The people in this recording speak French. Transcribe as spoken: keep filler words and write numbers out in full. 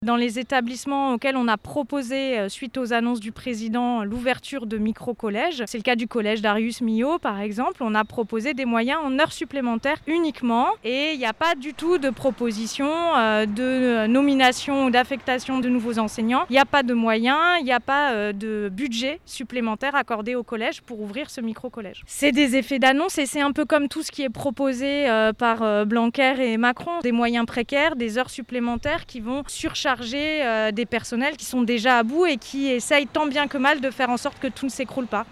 Dans les établissements auxquels on a proposé, suite aux annonces du président, l'ouverture de micro-collèges, c'est le cas du collège Darius Milhaud par exemple, on a proposé des moyens en heures supplémentaires uniquement et il n'y a pas du tout de proposition de nomination ou d'affectation de nouveaux enseignants. Il n'y a pas de moyens, il n'y a pas de budget supplémentaire accordé au collège pour ouvrir ce micro-collège. C'est des effets d'annonce et c'est un peu comme tout ce qui est proposé par Blanquer et Macron, des moyens précaires, des heures supplémentaires qui vont surcharger des personnels qui sont déjà à bout et qui essayent tant bien que mal de faire en sorte que tout ne s'écroule pas.